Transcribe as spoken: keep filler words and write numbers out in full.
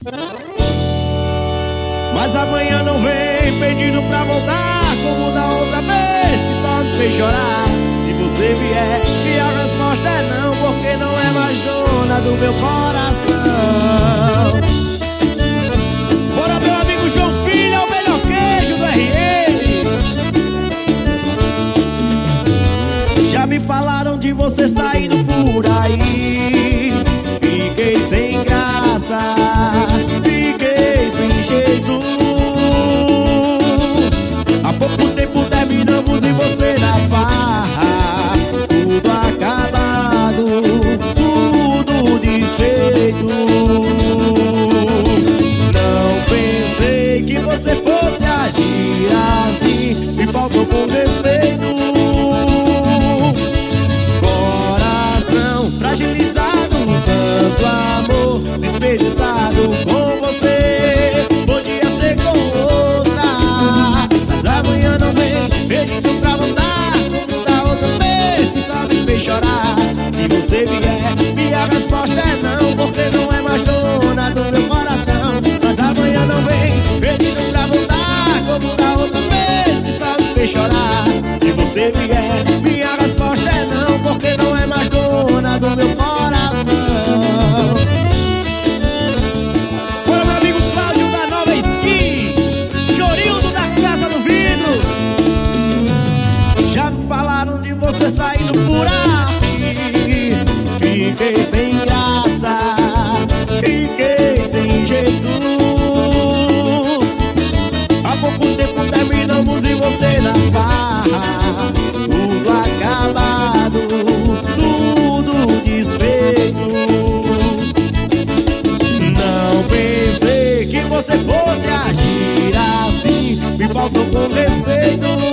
Mas amanhã não vem pedindo pra voltar, como da outra vez que só me fez chorar. Se você vier e a resposta é não, porque não é mais dona do meu coração. Bora, meu amigo João Filho, é o melhor queijo do R M. Já me falaram de você saindo por aí, fiquei sem graça, fiquei sem jeito. Há pouco tempo terminamos e você na farra, tudo acabado, tudo desfeito. Não pensei que você fosse agir assim, me faltou com respeito. Coração fragilizado, tanto amor desperdiçado com você. Podia ser com outra, mas amanhã não vem pedindo pra voltar, como da outra vez que só me fez chorar. Se você vier, minha resposta é não, porque não é mais dona do meu coração. Mas amanhã não vem pedindo pra voltar, como da outra vez que só me fez chorar. Se você vier, minha resposta é não, porque não é mais dona do meu coração. Bora, meu amigo Cláudio da Nova Skin, Jorildo da Casa do Vidro. Já me falaram de você saindo por aí, fiquei sem graça, fiquei sem jeito. Há pouco tempo terminamos e você na farra, tudo acabado, tudo desfeito. Não pensei que você fosse agir assim, me faltou com respeito.